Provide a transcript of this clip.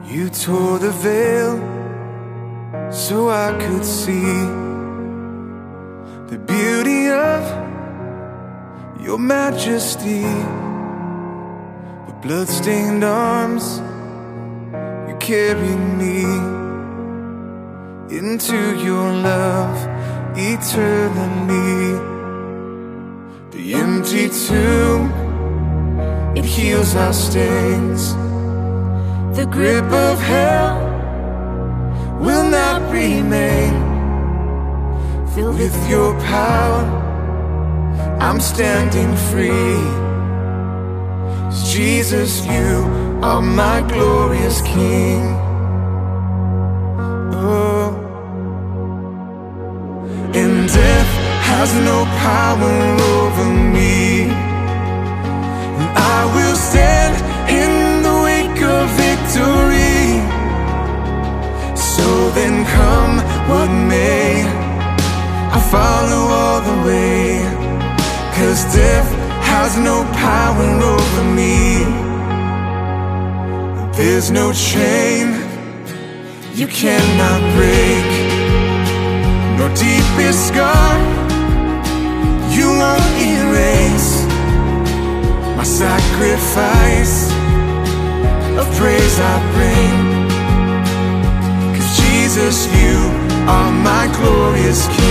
You tore the veil so I could see the beauty of your majesty. With blood-stained arms, you carried me into your love eternally. The empty tomb, it heals our stains. The grip of hell will not remain. Filled with your power, I'm standing free. 'Cause Jesus, you are my glorious King. Oh, and death has no power over me. And I will stand in the wake of victory. So then come what may, I follow all the way. 'Cause death has no power over me. There's no chain you cannot break, no deepest scar you won't erase. My sacrifice of praise I bring, 'cause Jesus, you are my glorious King.